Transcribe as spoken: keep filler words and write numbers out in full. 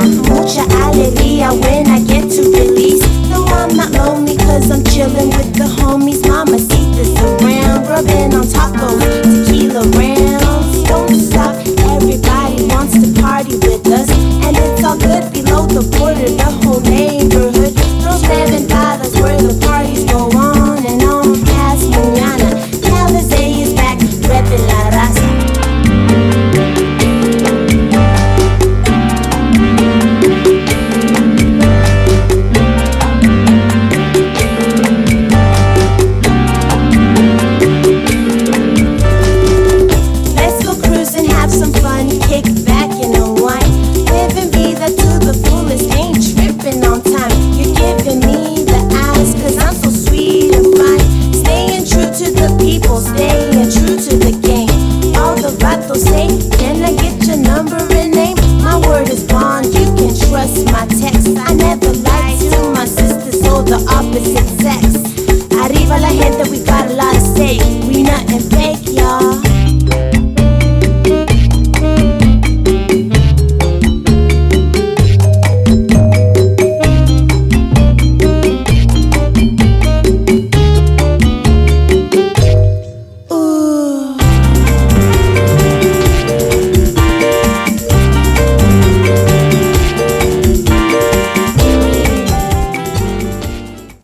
Mucha alegría when I get to release. No, I'm not lonely cause I'm chillin' with the homies. Mamacitas around, rubbing on tacos, tequila rounds. Don't stop, everybody wants to party with us. And it's all good below the border, the whole neighborhood. Throw seven dollars where the parties go on and on past mañana. Alizé is back, reppin' la raza. Staying true to the game. All the vatos say, can I get your number and name? My word is bond, you can trust my text.